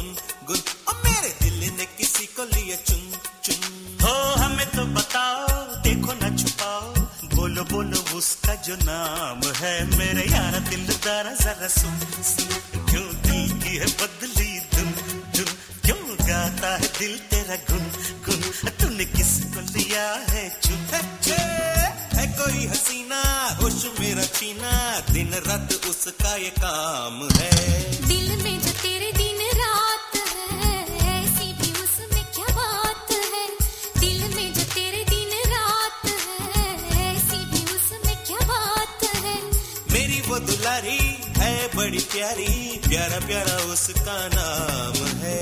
गुन और मेरे दिल ने किसी को लिया चुन चुन। हो हमें तो बताओ, देखो ना छुपाओ, बोलो बोलो उसका जो नाम है। मेरे यार दिलदारा जरा सुन सुन, क्यों दिल की है बदली धुन धुन, क्यों गाता है दिल तेरा गुन गुन, तूने किसको लिया है चुन। है कोई हसीना होश मेरा छीना, दिन रात उसका ये काम है। दिल में जो तेरे दिन रात है, ऐसी भी उसमें क्या बात है। दिल में जो तेरे दिन रात है, ऐसी भी उसमें क्या बात है। मेरी वो दुलारी है बड़ी प्यारी, प्यारा प्यारा उसका नाम है।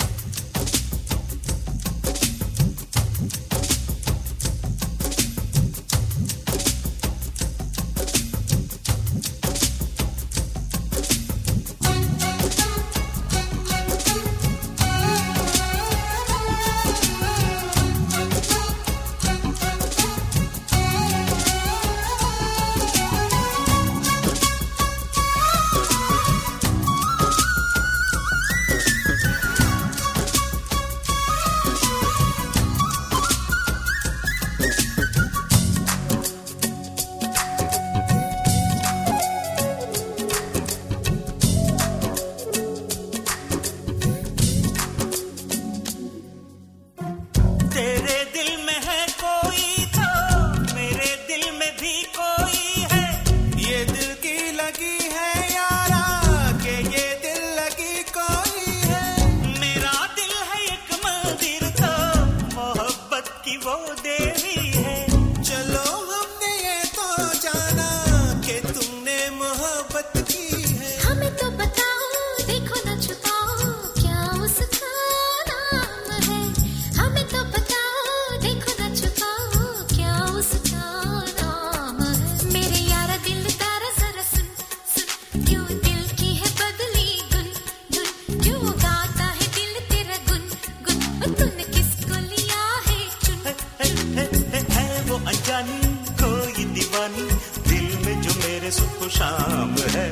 कोई दीवानी दिल में जो मेरे सुबह शाम है।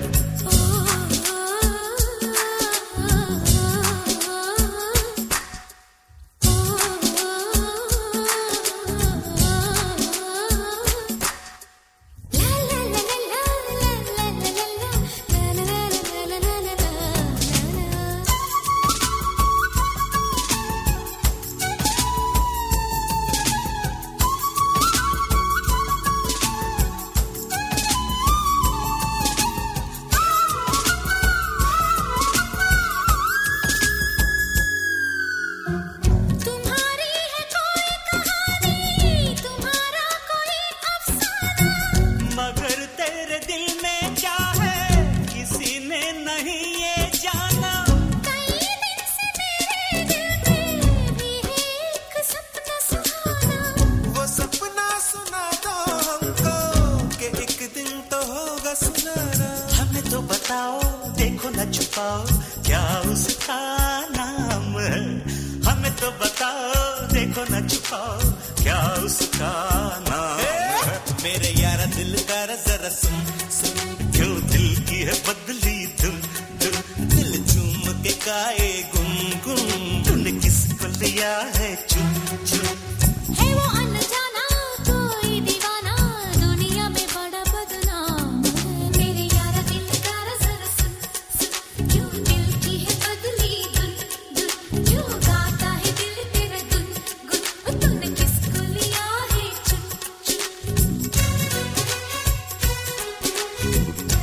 हमें तो बताओ, देखो न छुपाओ, क्या उसका नाम है। हमें तो बताओ, देखो न छुपाओ, क्या उसका नाम है। मेरे यारा दिल का जरा सुन सुन, क्यों दिल की है बदली धुन धुन, दिल झूम के गाए गुनगुन, तूने किसको लिया है चुन चुन। है वो अनजाना कोई दीवाना, दुनिया में बड़ा बदनाम है। मेरे यारा दिल का जरा सुन सुन, क्यों दिल की है बदली धुन धुन, क्यों गाता है दिल तेरा गुन गुन, तूने किसको लिया है चुन चुन।